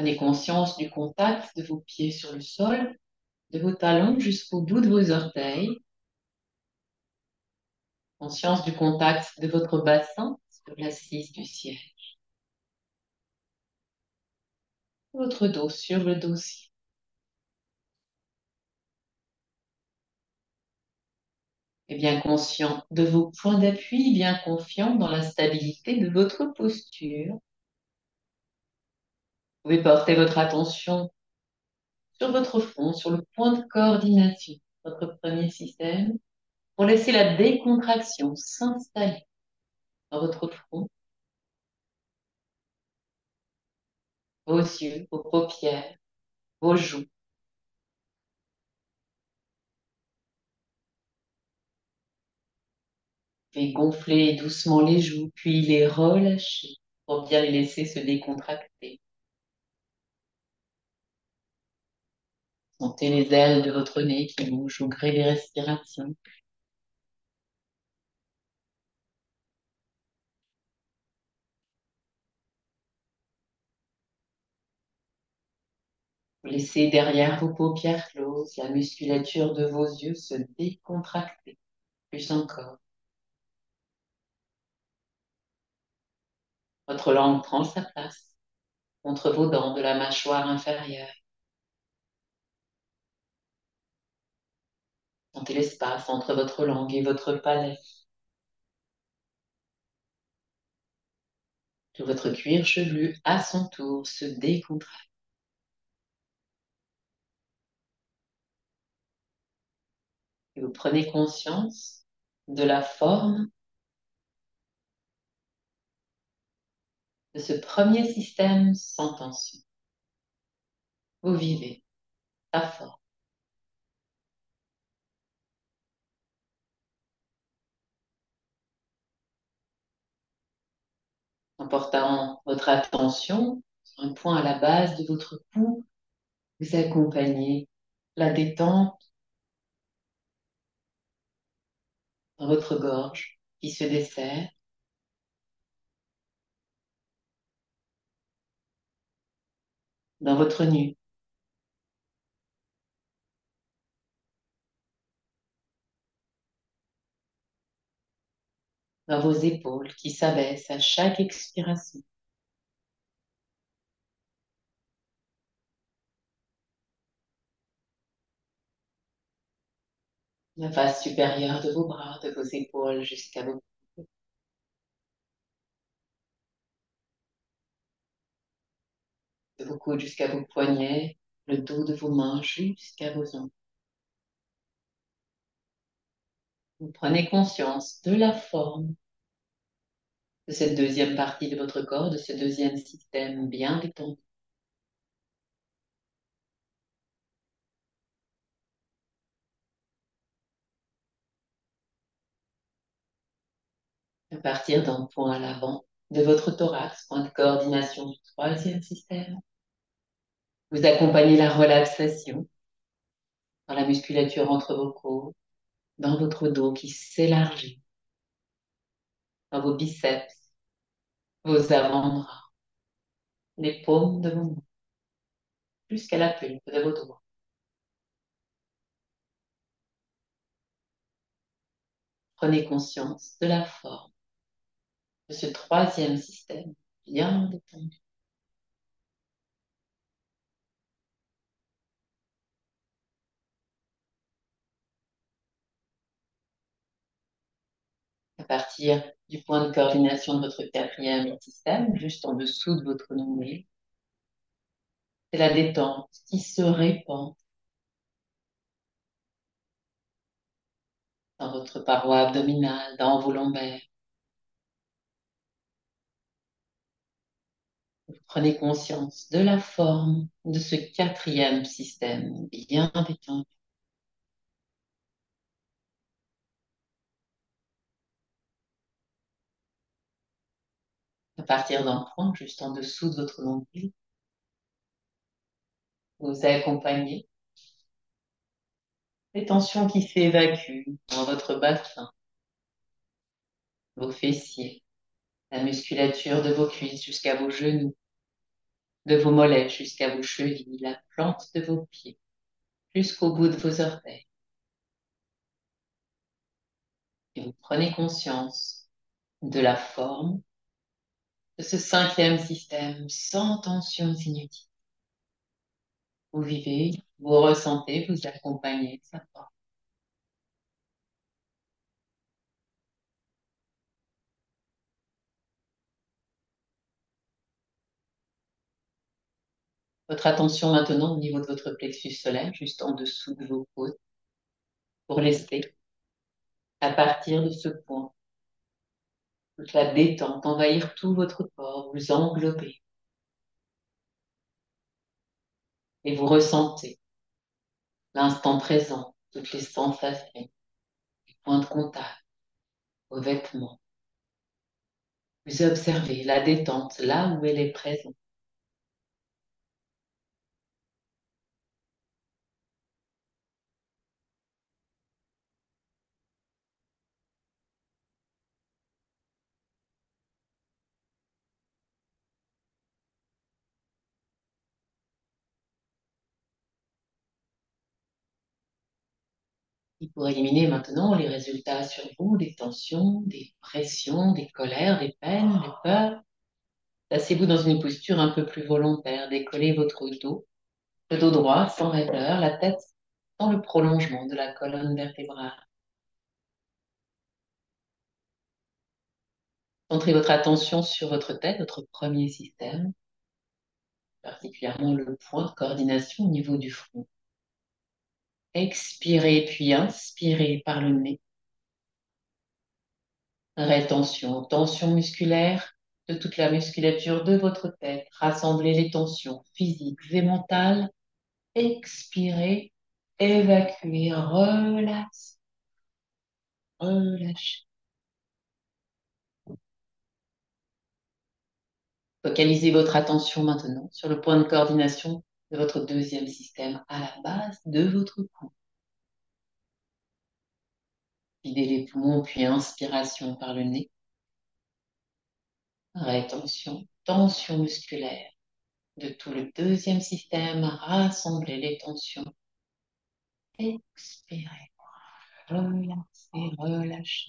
Prenez conscience du contact de vos pieds sur le sol, de vos talons jusqu'au bout de vos orteils. Conscience du contact de votre bassin sur l'assise du siège. Votre dos sur le dossier. Et bien conscient de vos points d'appui, bien confiant dans la stabilité de votre posture. Vous pouvez porter votre attention sur votre front, sur le point de coordination, votre premier système, pour laisser la décontraction s'installer dans votre front, vos yeux, vos paupières, vos joues. Vous pouvez gonfler doucement les joues, puis les relâcher pour bien les laisser se décontracter. Sentez les ailes de votre nez qui bougent au gré des respirations. Vous laissez derrière vos paupières closes la musculature de vos yeux se décontracter. Plus encore. Votre langue prend sa place contre vos dents de la mâchoire inférieure. Sentez l'espace entre votre langue et votre palais. Tout votre cuir chevelu, à son tour, se décontracte. Et vous prenez conscience de la forme de ce premier système sans tension. Vous vivez sa forme. En portant votre attention sur un point à la base de votre cou, vous accompagnez la détente dans votre gorge qui se desserre, dans votre nuque, dans vos épaules qui s'abaissent à chaque expiration, la face supérieure de vos bras, de vos épaules jusqu'à de vos coudes jusqu'à vos poignets, le dos de vos mains jusqu'à vos ongles. Vous prenez conscience de la forme de cette deuxième partie de votre corps, de ce deuxième système bien détendu. À partir d'un point à l'avant de votre thorax, point de coordination du troisième système, vous accompagnez la relaxation dans la musculature entre vos côtes, dans votre dos qui s'élargit, dans vos biceps, vos avant-bras, les paumes de vos mains, jusqu'à la pulpe de vos doigts. Prenez conscience de la forme de ce troisième système bien détendu. À partir du point de coordination de votre quatrième système, juste en dessous de votre nombril, c'est la détente qui se répand dans votre paroi abdominale, dans vos lombaires. Vous prenez conscience de la forme de ce quatrième système bien détendu. À partir d'un point juste en dessous de votre nombril, vous accompagnez les tensions qui s'évacuent dans votre bassin, vos fessiers, la musculature de vos cuisses jusqu'à vos genoux, de vos mollets jusqu'à vos chevilles, la plante de vos pieds, jusqu'au bout de vos orteils. Et vous prenez conscience de la forme de ce cinquième système sans tensions inutiles. Vous vivez, vous ressentez, vous accompagnez sa forme. Votre attention maintenant au niveau de votre plexus solaire, juste en dessous de vos côtes, pour laisser, à partir de ce point, toute la détente envahir tout votre corps, vous englober. Et vous ressentez l'instant présent, toutes les sensations, les points de contact, vos vêtements. Vous observez la détente là où elle est présente. Et pour éliminer maintenant les résultats sur vous, des tensions, des pressions, des colères, des peines, des peurs, placez-vous dans une posture un peu plus volontaire, décollez votre dos, le dos droit sans raideur, la tête dans le prolongement de la colonne vertébrale. Centrez votre attention sur votre tête, votre premier système, particulièrement le point de coordination au niveau du front. Expirez puis inspirez par le nez. Rétention, tension musculaire de toute la musculature de votre tête. Rassemblez les tensions physiques et mentales. Expirez, évacuez, relaxez, relâchez. Focalisez votre attention maintenant sur le point de coordination de votre deuxième système à la base de votre cou. Videz les poumons puis inspiration par le nez. Rétention, tension musculaire de tout le deuxième système. Rassemblez les tensions. Expirez, relaxez, relâchez.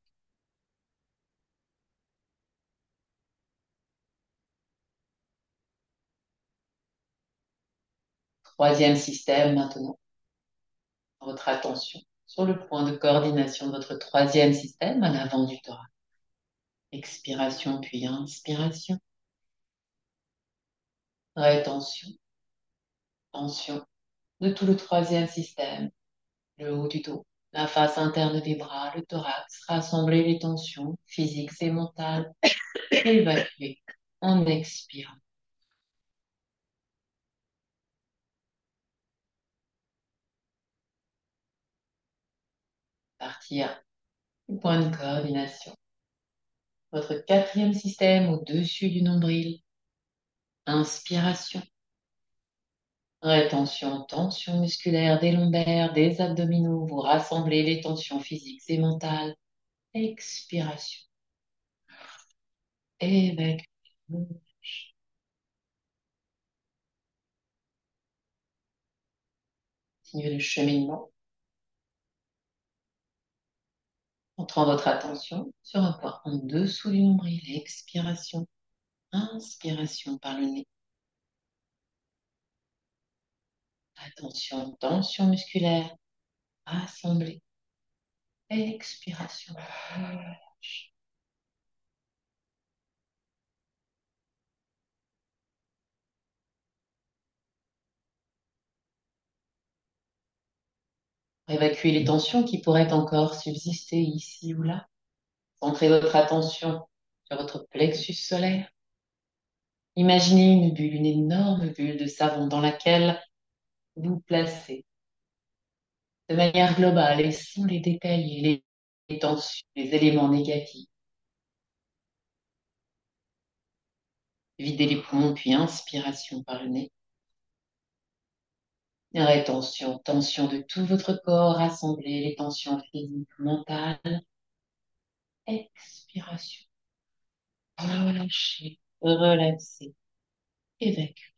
Troisième système maintenant. Votre attention sur le point de coordination de votre troisième système à l'avant du thorax. Expiration puis inspiration. Rétention, tension de tout le troisième système. Le haut du dos, la face interne des bras, le thorax. Rassemblez les tensions physiques et mentales. Évacuez en expirant. Partir du point de coordination. Votre quatrième système au-dessus du nombril. Inspiration. Rétention, tension musculaire des lombaires, des abdominaux. Vous rassemblez les tensions physiques et mentales. Expiration. Évacuez. Continuez le cheminement. Montrant votre attention sur un point en dessous du nombril. Expiration. Inspiration par le nez. Attention, tension musculaire. Rassemblez. Expiration. Relâche. Évacuez les tensions qui pourraient encore subsister ici ou là. Centrez votre attention sur votre plexus solaire. Imaginez une bulle, une énorme bulle de savon dans laquelle vous placez de manière globale et sans les détailler les tensions, les éléments négatifs. Videz les poumons puis inspiration par le nez. Rétention, tension de tout votre corps, rassemblez les tensions physiques, mentales. Expiration. Relâchez, relaxez. Évacue.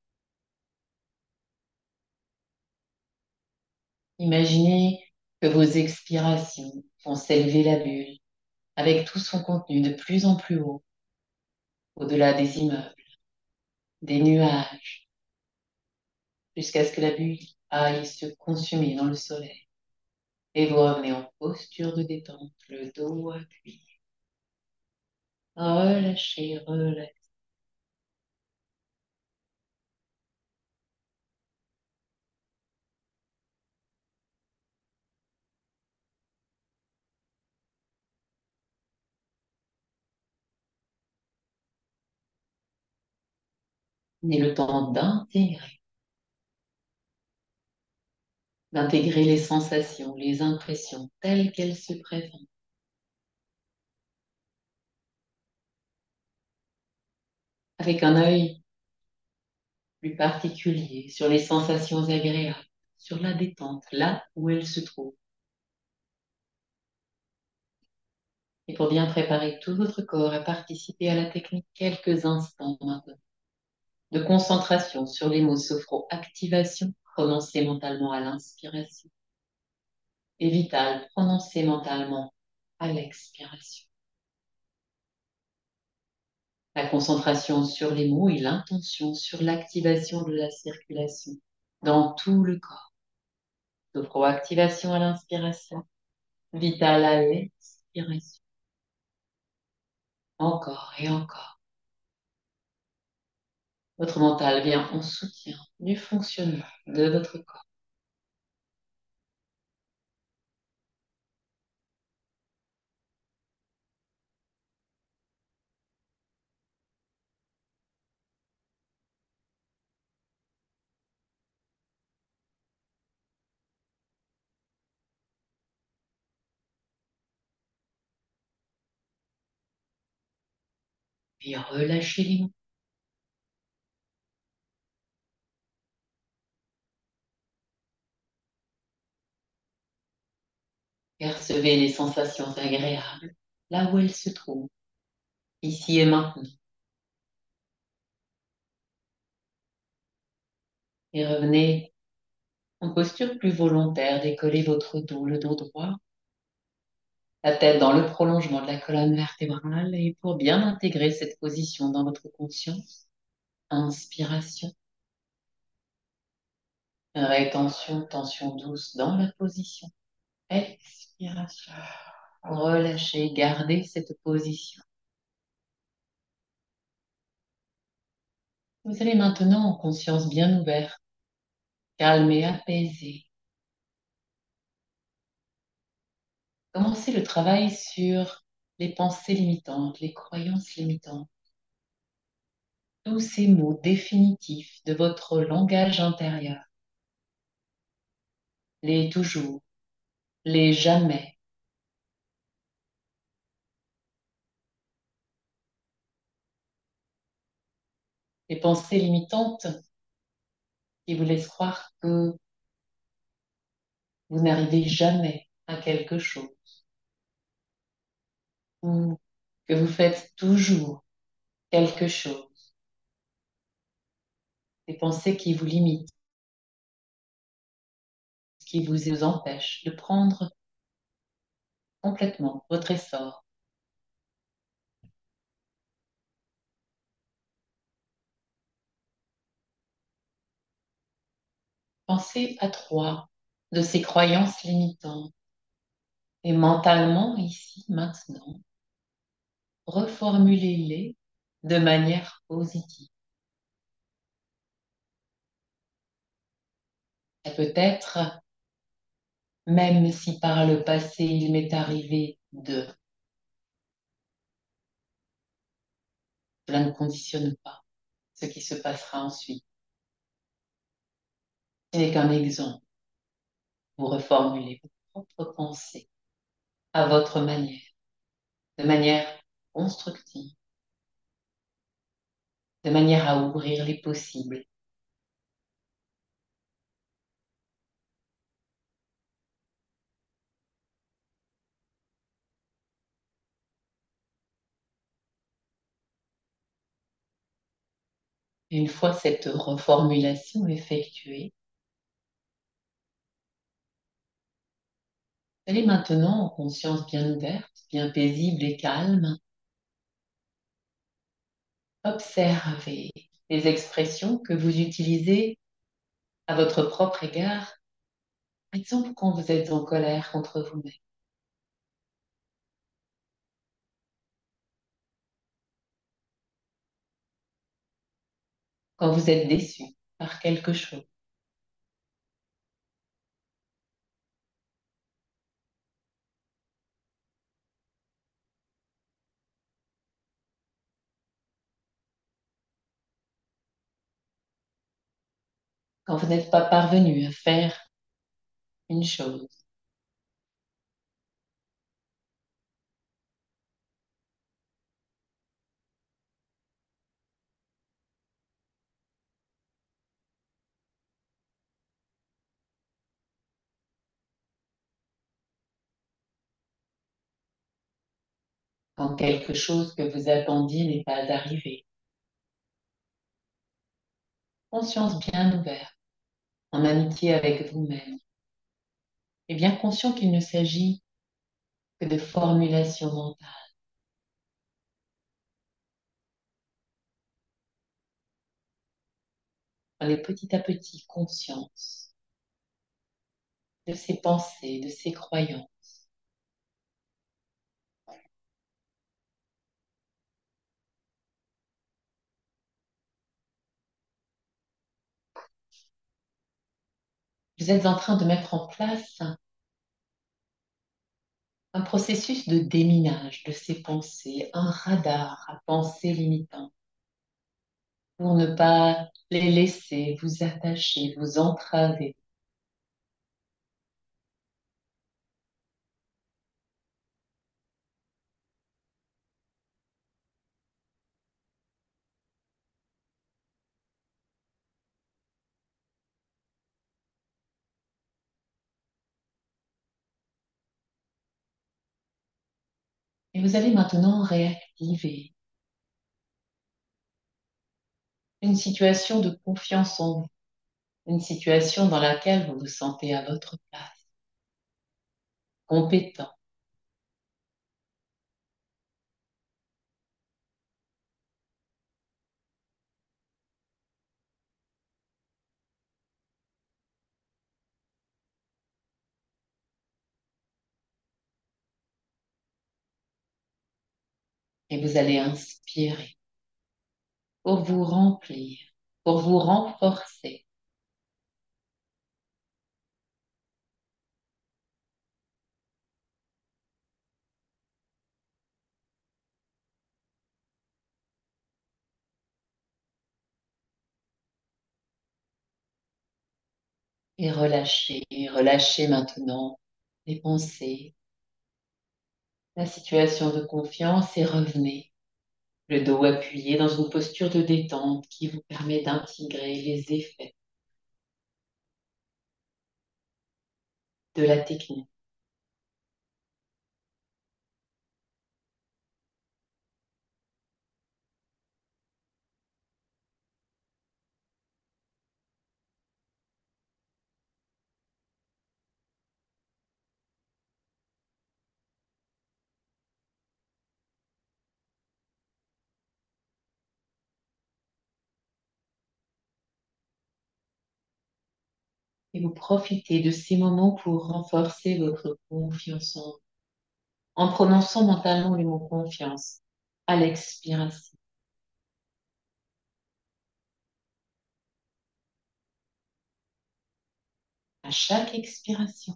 Imaginez que vos expirations font s'élever la bulle avec tout son contenu de plus en plus haut, au-delà des immeubles, des nuages, jusqu'à ce que la bulle aille se consumer dans le soleil. Et vous revenez en posture de détente, le dos appuyé. Relâchez, relâchez. Prenez le temps d'intégrer les sensations, les impressions telles qu'elles se présentent, avec un œil plus particulier sur les sensations agréables, sur la détente, là où elle se trouve. Et pour bien préparer tout votre corps à participer à la technique quelques instants maintenant, de concentration sur les mots sophro-activation, prononcés mentalement à l'inspiration, et vital, prononcé mentalement à l'expiration. La concentration sur les mots et l'intention sur l'activation de la circulation dans tout le corps. Sophroactivation à l'inspiration, vital à l'expiration. Encore et encore. Votre mental vient en soutien du fonctionnement de votre corps. Puis relâchez les mots. Percevez les sensations agréables là où elles se trouvent, ici et maintenant. Et revenez en posture plus volontaire d'écoller votre dos, le dos droit, la tête dans le prolongement de la colonne vertébrale. Et pour bien intégrer cette position dans votre conscience, inspiration, rétention, tension douce dans la position, expiration. Relâchez, gardez cette position. Vous allez maintenant, en conscience bien ouverte, calme et apaisée, commencer le travail sur les pensées limitantes, les croyances limitantes, tous ces mots définitifs de votre langage intérieur, les toujours, les jamais, les pensées limitantes qui vous laissent croire que vous n'arrivez jamais à quelque chose ou que vous faites toujours quelque chose, des pensées qui vous limitent, qui vous empêchent de prendre complètement votre essor. Pensez à trois de ces croyances limitantes et mentalement, ici, maintenant, reformulez-les de manière positive. Ça peut être, même si par le passé il m'est arrivé de, cela ne conditionne pas ce qui se passera ensuite. Ce n'est qu'un exemple. Vous reformulez vos propres pensées à votre manière, de manière constructive, de manière à ouvrir les possibles. Une fois cette reformulation effectuée, vous allez maintenant, en conscience bien ouverte, bien paisible et calme, observer les expressions que vous utilisez à votre propre égard. Par exemple, quand vous êtes en colère contre vous-même, quand vous êtes déçu par quelque chose, quand vous n'êtes pas parvenu à faire une chose, quand quelque chose que vous attendiez n'est pas arrivé. Conscience bien ouverte, en amitié avec vous-même, et bien conscient qu'il ne s'agit que de formulation mentale. Prenez petit à petit conscience de ses pensées, de ses croyances. Vous êtes en train de mettre en place un processus de déminage de ces pensées, un radar à pensées limitantes pour ne pas les laisser vous attacher, vous entraver. Et vous allez maintenant réactiver une situation de confiance en vous, une situation dans laquelle vous vous sentez à votre place, compétent. Et vous allez inspirer pour vous remplir, pour vous renforcer. Et relâchez, relâchez maintenant les pensées, la situation de confiance et revenez, le dos appuyé dans une posture de détente qui vous permet d'intégrer les effets de la technique. Et vous profitez de ces moments pour renforcer votre confiance en prononçant mentalement le mot confiance à l'expiration, à chaque expiration.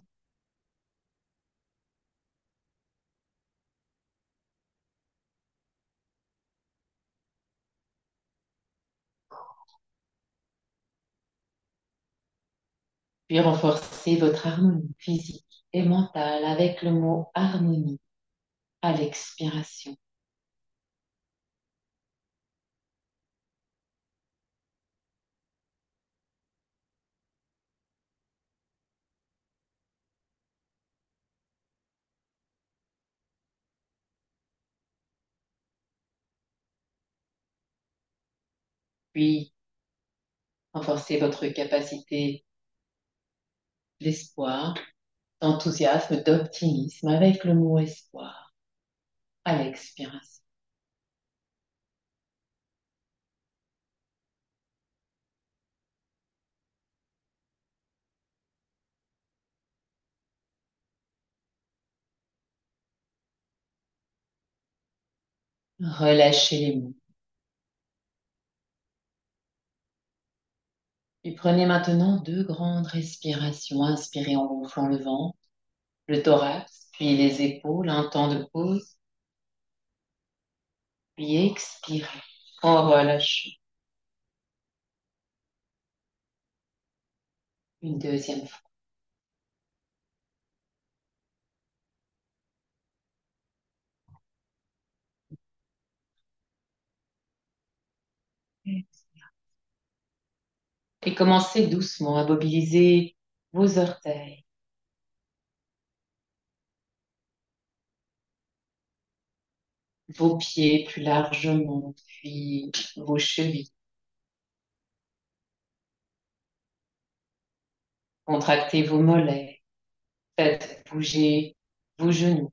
Puis renforcez votre harmonie physique et mentale avec le mot harmonie à l'expiration. Puis Renforcez votre capacité d'espoir, d'enthousiasme, d'optimisme avec le mot espoir à l'expiration. Relâchez les mots. Puis prenez maintenant deux grandes respirations. Inspirez en gonflant le ventre, le thorax, puis les épaules, un temps de pause, puis expirez en relâchant. Une deuxième fois. Et commencez doucement à mobiliser vos orteils, vos pieds plus largement, puis vos chevilles. Contractez vos mollets, faites bouger vos genoux.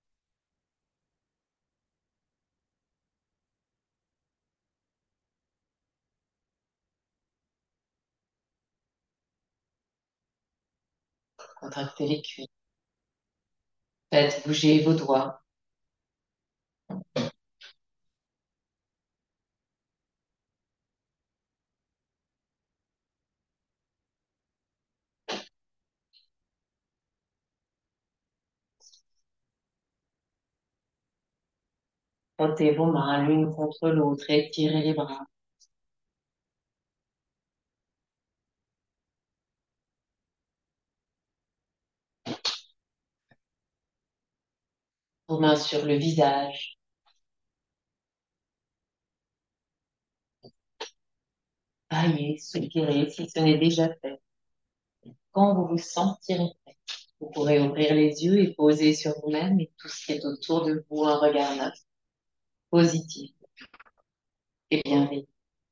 Contractez les cuisses. Faites bouger vos doigts. Frottez vos mains l'une contre l'autre et tirez les bras. Vos mains sur le visage. Baillez, soupirez si ce n'est déjà fait. Quand vous vous sentirez prêt, vous pourrez ouvrir les yeux et poser sur vous-même et tout ce qui est autour de vous un regard neuf, positif et bienveillant.